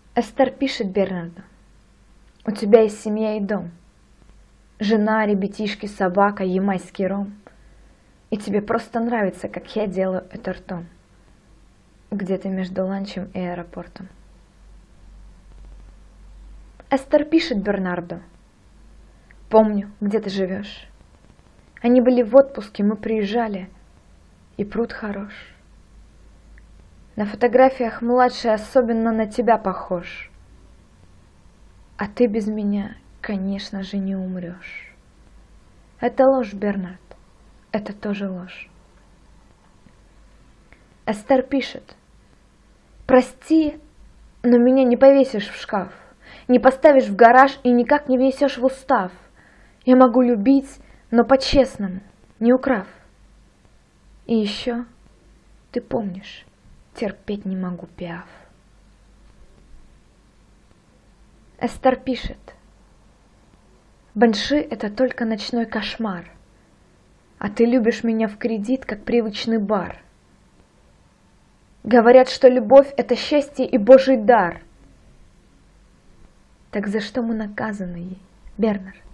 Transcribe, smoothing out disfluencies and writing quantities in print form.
Эстер пишет Бернарду: у тебя есть семья и дом. Жена, ребятишки, собака, ямайский ром. И тебе просто нравится, как я делаю это ртом. Где-то между ланчем и аэропортом. Эстер пишет Бернарду: помню, где ты живешь. Они были в отпуске, мы приезжали, и пруд хорош. На фотографиях младший особенно на тебя похож. А ты без меня, конечно же, не умрешь. Это ложь, Бернард, это тоже ложь. Эстер пишет: прости, но меня не повесишь в шкаф, не поставишь в гараж и никак не внесешь в устав. Я могу любить, но по-честному, не украв. И еще, ты помнишь, терпеть не могу Пиаф. Эстер пишет: банши — это только ночной кошмар, а ты любишь меня в кредит, как привычный бар. Говорят, что любовь — это счастье и Божий дар. Так за что мы наказаны ей, Бернард?